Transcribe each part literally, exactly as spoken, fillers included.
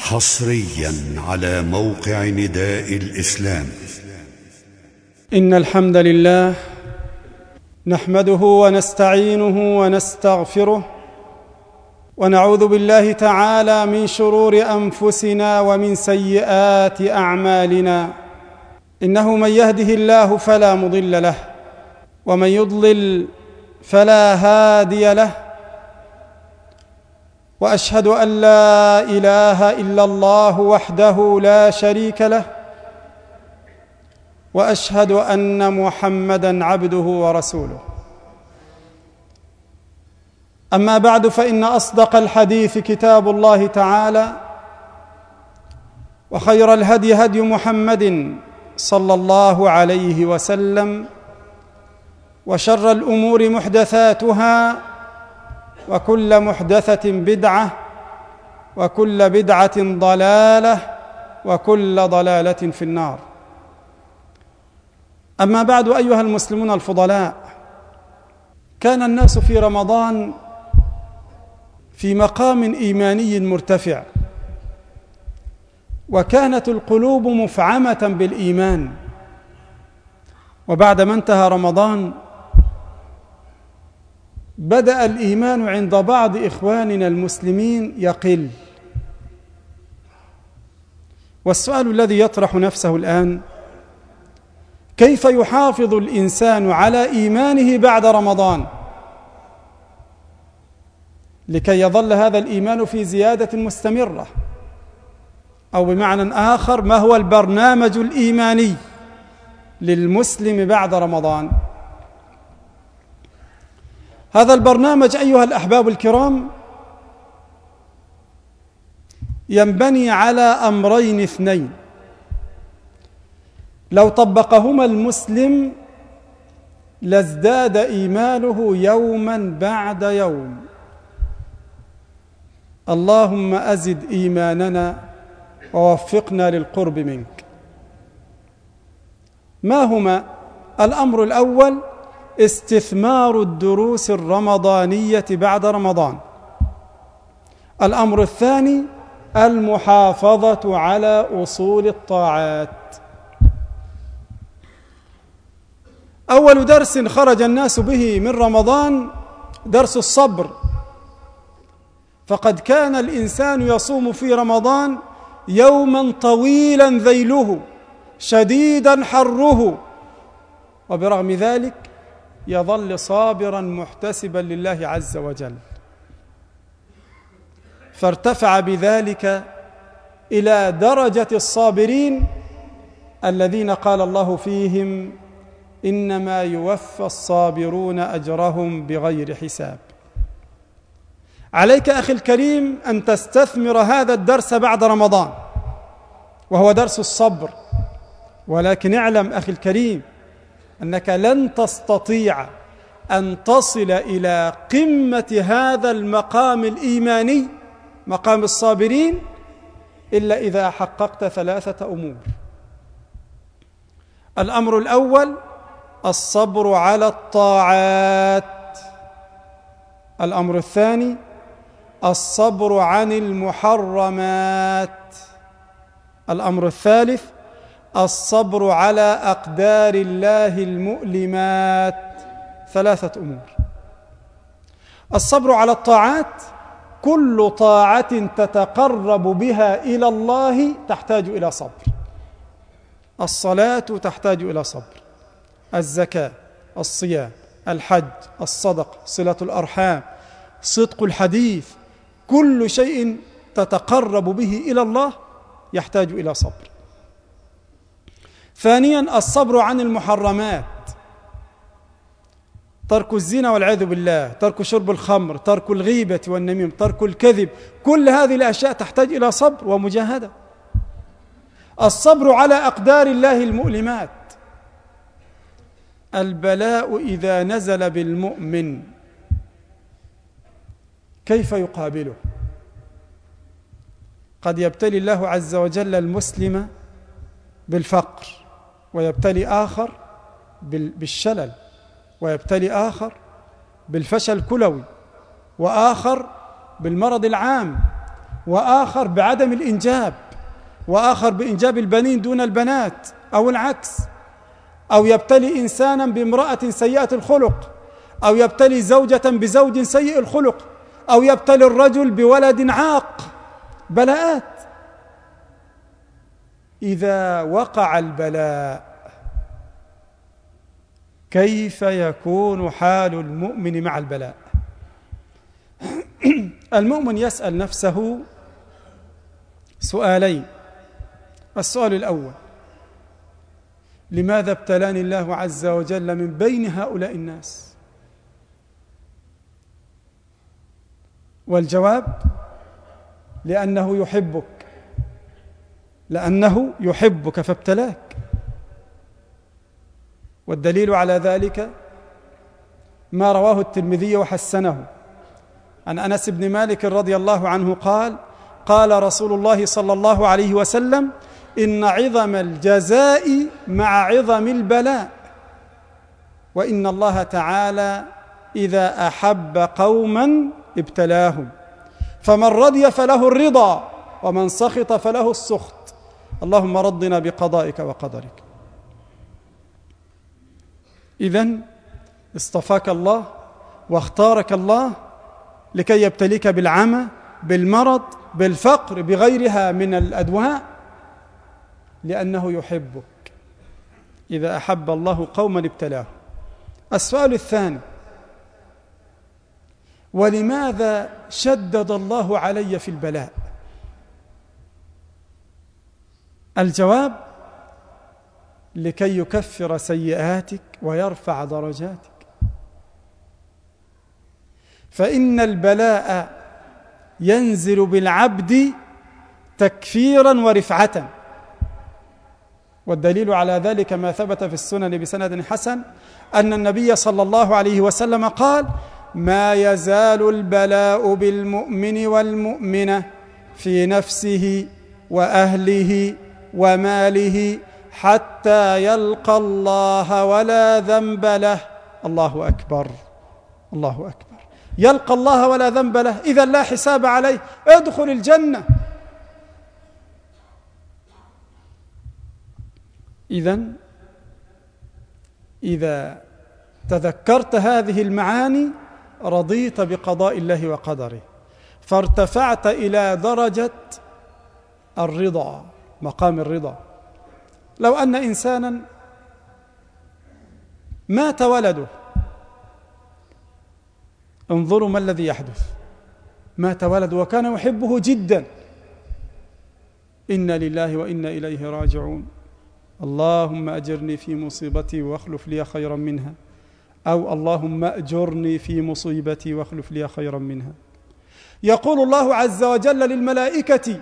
حصريا على موقع نداء الإسلام. إن الحمد لله نحمده ونستعينه ونستغفره ونعوذ بالله تعالى من شرور أنفسنا ومن سيئات أعمالنا. إنه من يهده الله فلا مضل له ومن يضلل فلا هادي له، وأشهد أن لا إله إلا الله وحده لا شريك له، وأشهد أن محمدًا عبده ورسوله. أما بعد، فإن أصدق الحديث كتاب الله تعالى، وخير الهدي هدي محمد صلى الله عليه وسلم، وشر الأمور محدثاتها، وكل محدثة بدعة، وكل بدعة ضلالة، وكل ضلالة في النار. أما بعد، أيها المسلمون الفضلاء، كان الناس في رمضان في مقام إيماني مرتفع، وكانت القلوب مفعمة بالإيمان. وبعدما انتهى رمضان بدأ الإيمان عند بعض إخواننا المسلمين يقل. والسؤال الذي يطرح نفسه الآن: كيف يحافظ الإنسان على إيمانه بعد رمضان لكي يظل هذا الإيمان في زيادة مستمرة؟ أو بمعنى آخر، ما هو البرنامج الإيماني للمسلم بعد رمضان؟ هذا البرنامج أيها الأحباب الكرام ينبني على أمرين اثنين لو طبقهما المسلم لازداد إيمانه يوما بعد يوم. اللهم أزد إيماننا ووفقنا للقرب منك. ما هما؟ الأمر الأول: استثمار الدروس الرمضانية بعد رمضان. الأمر الثاني: المحافظة على أصول الطاعات. أول درس خرج الناس به من رمضان درس الصبر، فقد كان الإنسان يصوم في رمضان يوما طويلا ذيله شديدا حره، وبرغم ذلك يظل صابرا محتسبا لله عز وجل، فارتفع بذلك إلى درجة الصابرين الذين قال الله فيهم: إنما يوفى الصابرون أجرهم بغير حساب. عليك أخي الكريم أن تستثمر هذا الدرس بعد رمضان، وهو درس الصبر. ولكن اعلم أخي الكريم أنك لن تستطيع أن تصل إلى قمة هذا المقام الإيماني، مقام الصابرين، إلا إذا حققت ثلاثة أمور. الأمر الأول: الصبر على الطاعات. الأمر الثاني: الصبر عن المحرمات. الأمر الثالث: الصبر على أقدار الله المؤلمات. ثلاثة أمور. الصبر على الطاعات: كل طاعة تتقرب بها إلى الله تحتاج إلى صبر. الصلاة تحتاج إلى صبر، الزكاة، الصيام، الحج، الصدقة، صلة الأرحام، صدق الحديث، كل شيء تتقرب به إلى الله يحتاج إلى صبر. ثانيا: الصبر عن المحرمات، ترك الزنا والعياذ بالله، ترك شرب الخمر، ترك الغيبة والنميمة، ترك الكذب، كل هذه الأشياء تحتاج إلى صبر ومجاهدة. الصبر على أقدار الله المؤلمات، البلاء إذا نزل بالمؤمن كيف يقابله؟ قد يبتلي الله عز وجل المسلم بالفقر، ويبتلي آخر بالشلل، ويبتلي آخر بالفشل الكلوي، وآخر بالمرض العام، وآخر بعدم الإنجاب، وآخر بإنجاب البنين دون البنات أو العكس، أو يبتلي إنسانا بامرأة سيئة الخلق، أو يبتلي زوجة بزوج سيء الخلق، أو يبتلي الرجل بولد عاق. بلاءات. إذا وقع البلاء كيف يكون حال المؤمن مع البلاء؟ المؤمن يسأل نفسه سؤالين. السؤال الأول: لماذا ابتلاني الله عز وجل من بين هؤلاء الناس؟ والجواب: لأنه يحبك، لأنه يحبك فابتلاك. والدليل على ذلك ما رواه الترمذي وحسنه عن أنس بن مالك رضي الله عنه قال: قال رسول الله صلى الله عليه وسلم: إن عظم الجزاء مع عظم البلاء، وإن الله تعالى إذا أحب قوما ابتلاهم، فمن رضي فله الرضا ومن سخط فله السخط. اللهم رضنا بقضائك وقدرك. إذن اصطفاك الله واختارك الله لكي يبتليك بالعمى، بالمرض، بالفقر، بغيرها من الأدواء، لأنه يحبك. إذا أحب الله قوما ابتلاه. السؤال الثاني: ولماذا شدد الله علي في البلاء؟ الجواب: لكي يكفر سيئاتك ويرفع درجاتك. فإن البلاء ينزل بالعبد تكفيرا ورفعة. والدليل على ذلك ما ثبت في السنن بسند حسن أن النبي صلى الله عليه وسلم قال: ما يزال البلاء بالمؤمن والمؤمنة في نفسه وأهله وماله حتى يلقى الله ولا ذنب له. الله أكبر، الله أكبر. يلقى الله ولا ذنب له، إذا لا حساب عليه، ادخل الجنة. إذن إذا تذكرت هذه المعاني رضيت بقضاء الله وقدره، فارتفعت إلى درجة الرضا، مقام الرضا. لو أن إنسانا مات ولده، انظروا ما الذي يحدث. مات ولده وكان يحبه جدا، إنا لله وإنا إليه راجعون، اللهم أجرني في مصيبتي واخلف لي خيرا منها، أو اللهم أجرني في مصيبتي واخلف لي خيرا منها. يقول الله عز وجل للملائكة: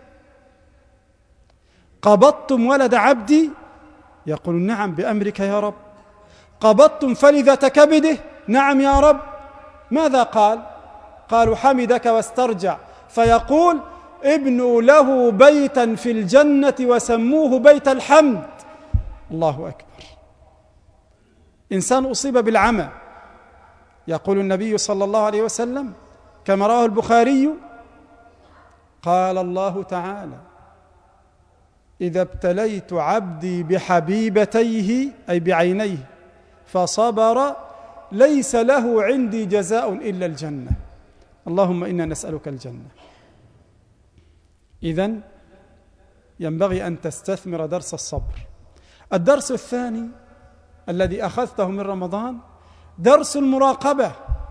قبضتم ولد عبدي؟ يقول: نعم بأمرك يا رب. قبضتم فلذة كبده؟ نعم يا رب. ماذا قال؟ قالوا: حمدك واسترجع. فيقول: ابنوا له بيتا في الجنة وسموه بيت الحمد. الله أكبر. إنسان أصيب بالعمى، يقول النبي صلى الله عليه وسلم كما رواه البخاري: قال الله تعالى: إذا ابتليت عبدي بحبيبتيه أي بعينيه فصبر ليس له عندي جزاء إلا الجنة. اللهم إنا نسألك الجنة. إذن ينبغي أن تستثمر درس الصبر. الدرس الثاني الذي أخذته من رمضان درس المراقبة.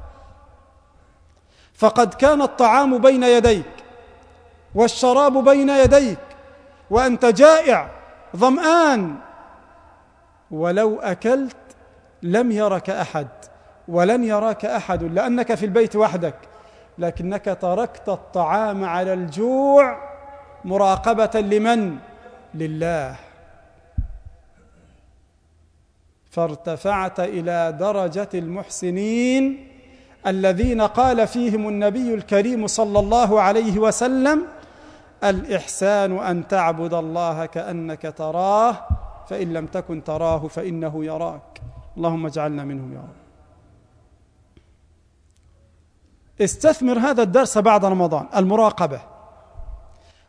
فقد كان الطعام بين يديك والشراب بين يديك وأنت جائع ظمآن، ولو أكلت لم يرك أحد ولن يراك أحد لأنك في البيت وحدك، لكنك تركت الطعام على الجوع مراقبة لمن؟ لله. فارتفعت إلى درجة المحسنين الذين قال فيهم النبي الكريم صلى الله عليه وسلم: الإحسان أن تعبد الله كأنك تراه فإن لم تكن تراه فإنه يراك. اللهم اجعلنا منهم يا رب. استثمر هذا الدرس بعد رمضان، المراقبة.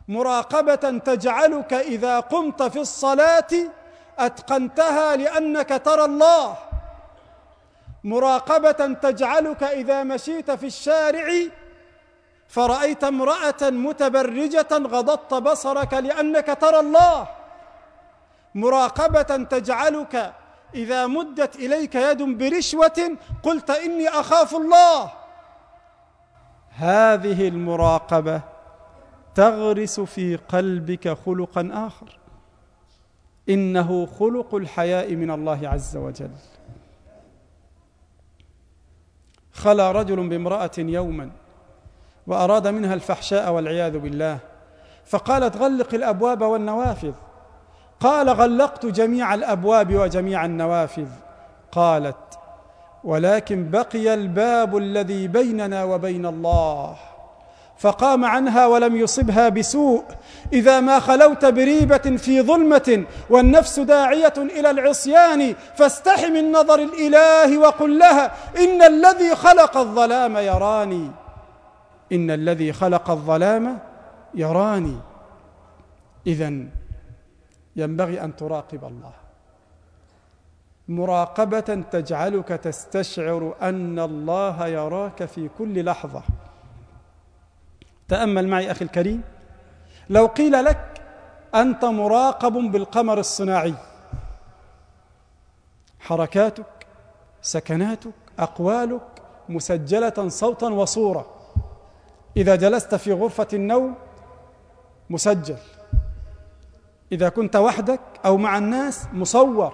مراقبة تجعلك إذا قمت في الصلاة أتقنتها لأنك ترى الله، مراقبة تجعلك إذا مشيت في الشارع فرأيت امرأة متبرجة غضضت بصرك لأنك ترى الله، مراقبة تجعلك إذا مدت إليك يد برشوة قلت إني أخاف الله. هذه المراقبة تغرس في قلبك خلقا آخر، إنه خلق الحياء من الله عز وجل. خلى رجل بامرأة يوما وأراد منها الفحشاء والعياذ بالله، فقالت غلق الأبواب والنوافذ، قال غلقت جميع الأبواب وجميع النوافذ، قالت ولكن بقي الباب الذي بيننا وبين الله، فقام عنها ولم يصبها بسوء. إذا ما خلوت بريبة في ظلمة والنفس داعية إلى العصيان فاستح من نظر الإله وقل لها إن الذي خلق الظلام يراني، إن الذي خلق الظلام يراني. إذن ينبغي أن تراقب الله مراقبة تجعلك تستشعر أن الله يراك في كل لحظة. تأمل معي أخي الكريم، لو قيل لك أنت مراقب بالقمر الصناعي، حركاتك، سكناتك، أقوالك مسجلة صوتا وصورة، إذا جلست في غرفة النوم مسجل، إذا كنت وحدك أو مع الناس مصور،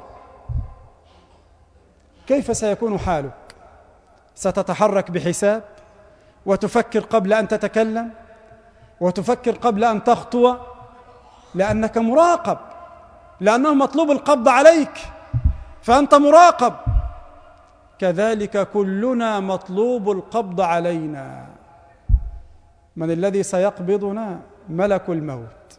كيف سيكون حالك؟ ستتحرك بحساب وتفكر قبل أن تتكلم وتفكر قبل أن تخطو، لأنك مراقب، لأنه مطلوب القبض عليك فأنت مراقب. كذلك كلنا مطلوب القبض علينا. من الذي سيقبضنا؟ ملك الموت.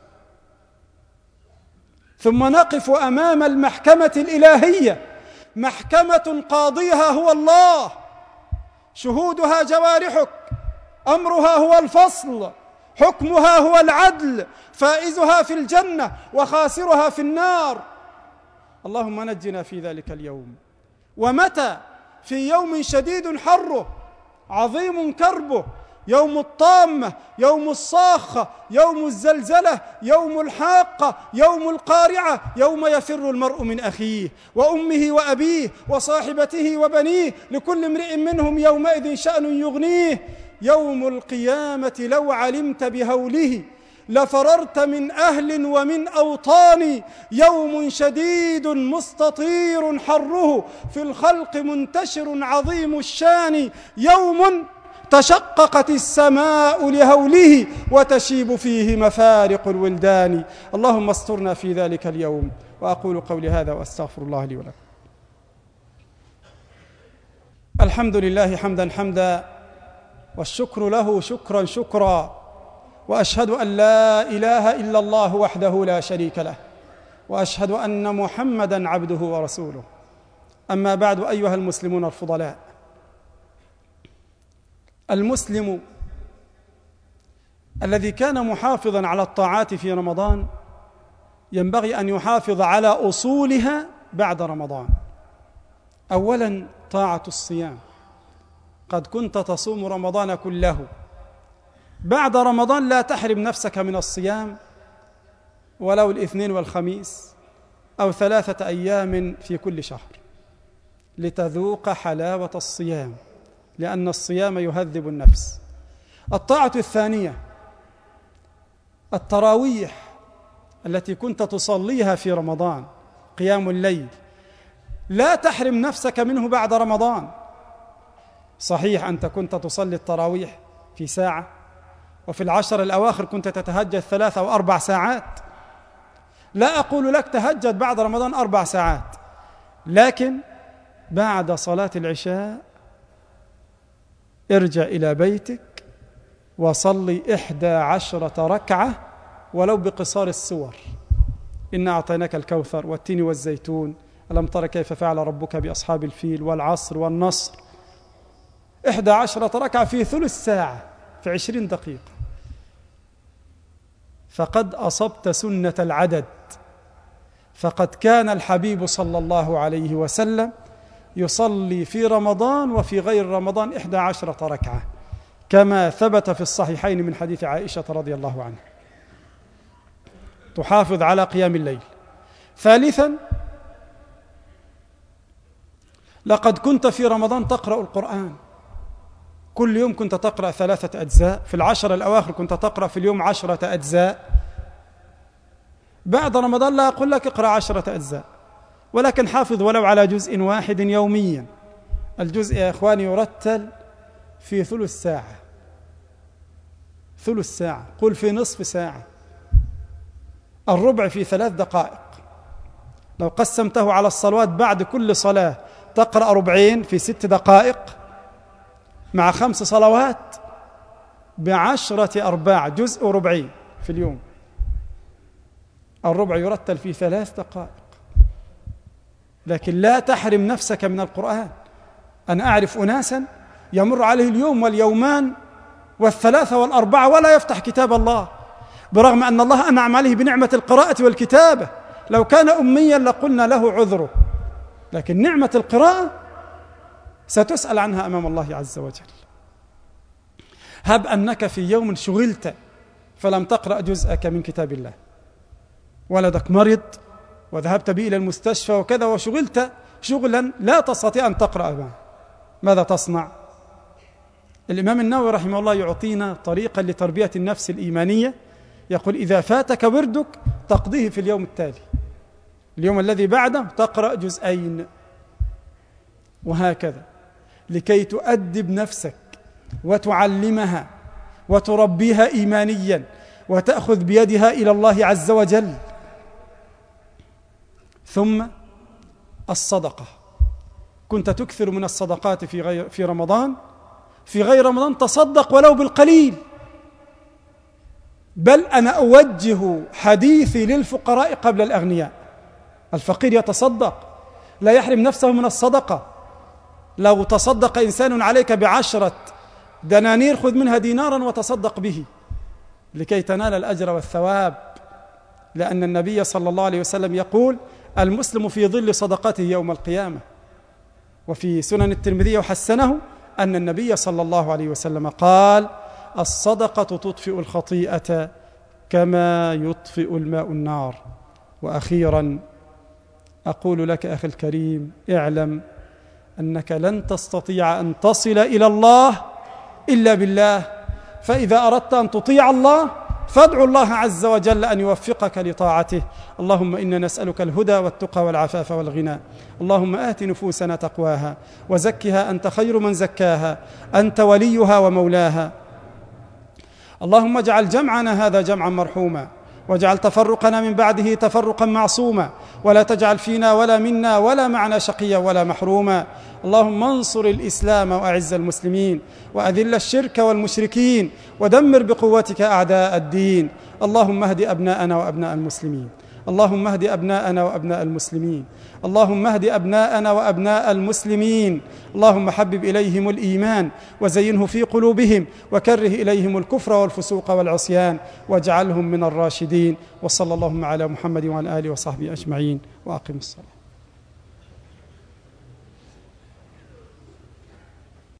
ثم نقف أمام المحكمة الإلهية، محكمة قاضيها هو الله، شهودها جوارحك، أمرها هو الفصل، حكمها هو العدل، فائزها في الجنة وخاسرها في النار. اللهم نجنا في ذلك اليوم. ومتى؟ في يوم شديد حره عظيم كربه، يوم الطامة، يوم الصاخة، يوم الزلزلة، يوم الحاقة، يوم القارعة، يوم يفر المرء من أخيه وأمه وأبيه وصاحبته وبنيه، لكل امرئ منهم يومئذ شأن يغنيه. يوم القيامة لو علمت بهوله لفررت من أهل ومن أوطان. يوم شديد مستطير حره، في الخلق منتشر عظيم الشان. يوم تشققت السماء لهوله وتشيب فيه مفارق الولدان. اللهم استرنا في ذلك اليوم. وأقول قولي هذا وأستغفر الله لي ولكم. الحمد لله حمدا حمدا، والشكر له شكرا شكرا، وأشهد أن لا إله إلا الله وحده لا شريك له، وأشهد أن محمدا عبده ورسوله. أما بعد، أيها المسلمون الفضلاء، المسلم الذي كان محافظا على الطاعات في رمضان ينبغي أن يحافظ على أصولها بعد رمضان. أولا طاعة الصيام، قد كنت تصوم رمضان كله، بعد رمضان لا تحرم نفسك من الصيام ولو الاثنين والخميس أو ثلاثة أيام في كل شهر، لتذوق حلاوة الصيام، لأن الصيام يهذب النفس. الطاعة الثانية التراويح التي كنت تصليها في رمضان، قيام الليل، لا تحرم نفسك منه بعد رمضان. صحيح أنت كنت تصلي التراويح في ساعة، وفي العشر الأواخر كنت تتهجد ثلاث أو أربع ساعات، لا أقول لك تهجد بعد رمضان أربع ساعات، لكن بعد صلاة العشاء ارجع إلى بيتك وصلي إحدى عشرة ركعة ولو بقصار السور. إنا أعطيناك الكوثر والتين والزيتون، ألم تر كيف فعل ربك بأصحاب الفيل، والعصر والنصر. إحدى عشرة ركعة في ثلث ساعة، في عشرين دقيقة. فقد أصبت سنة العدد، فقد كان الحبيب صلى الله عليه وسلم يصلي في رمضان وفي غير رمضان إحدى عشرة ركعة، كما ثبت في الصحيحين من حديث عائشة رضي الله عنها. تحافظ على قيام الليل. ثالثا، لقد كنت في رمضان تقرأ القرآن، كل يوم كنت تقرأ ثلاثة أجزاء، في العشر الأواخر كنت تقرأ في اليوم عشرة أجزاء. بعد رمضان لا أقول لك اقرأ عشرة أجزاء، ولكن حافظ ولو على جزء واحد يوميا. الجزء يا إخواني يرتل في ثلث ساعة، ثلث ساعة، قل في نصف ساعة، الربع في ثلاث دقائق. لو قسمته على الصلوات بعد كل صلاة تقرأ ربعين في ست دقائق، مع خمس صلوات بعشرة أرباع، جزء ربعين في اليوم. الربع يرتل في ثلاث دقائق. لكن لا تحرم نفسك من القرآن. أنا أعرف أناسا يمر عليه اليوم واليومان والثلاثة والأربعة ولا يفتح كتاب الله، برغم أن الله أنعم عليه بنعمة القراءة والكتابة. لو كان أميا لقلنا له عذره، لكن نعمة القراءة ستسأل عنها أمام الله عز وجل. هب أنك في يوم شغلت فلم تقرأ جزءك من كتاب الله، ولدك مرض وذهبت به إلى المستشفى وكذا، وشغلت شغلا لا تستطيع أن تقرأ معه، ماذا تصنع؟ الإمام النووي رحمه الله يعطينا طريقا لتربية النفس الإيمانية، يقول: إذا فاتك وردك تقضيه في اليوم التالي، اليوم الذي بعده تقرأ جزئين، وهكذا، لكي تؤدب نفسك وتعلمها وتربيها إيمانيا وتأخذ بيدها إلى الله عز وجل. ثم الصدقة، كنت تكثر من الصدقات في غير في رمضان، في غير رمضان تصدق ولو بالقليل. بل أنا أوجه حديثي للفقراء قبل الأغنياء. الفقير يتصدق، لا يحرم نفسه من الصدقة. لو تصدق إنسان عليك بعشرة دنانير خذ منها دينارا وتصدق به لكي تنال الأجر والثواب، لأن النبي صلى الله عليه وسلم يقول: المسلم في ظل صدقته يوم القيامة. وفي سنن الترمذي وحسنه أن النبي صلى الله عليه وسلم قال: الصدقة تطفئ الخطيئة كما يطفئ الماء النار. وأخيرا أقول لك أخي الكريم، اعلم أنك لن تستطيع أن تصل إلى الله إلا بالله، فإذا أردت أن تطيع الله فادعو الله عز وجل أن يوفقك لطاعته. اللهم إنا نسألك الهدى والتقى والعفاف والغنى. اللهم آت نفوسنا تقواها وزكها أنت خير من زكاها، أنت وليها ومولاها. اللهم اجعل جمعنا هذا جمعا مرحوما، واجعل تفرقنا من بعده تفرقا معصوما، ولا تجعل فينا ولا منا ولا معنا شقيا ولا محروما. اللهم انصر الإسلام وأعز المسلمين، وأذل الشرك والمشركين، ودمر بقوتك أعداء الدين. اللهم اهد أبناءنا وأبناء المسلمين، اللهم اهد أبناءنا وأبناء المسلمين، اللهم اهد أبناءنا وأبناء المسلمين. اللهم حبب إليهم الإيمان وزينه في قلوبهم، وكره إليهم الكفر والفسوق والعصيان، واجعلهم من الراشدين. وصلى اللهم على محمد وعلى آله وصحبه أجمعين، وأقم الصلاة.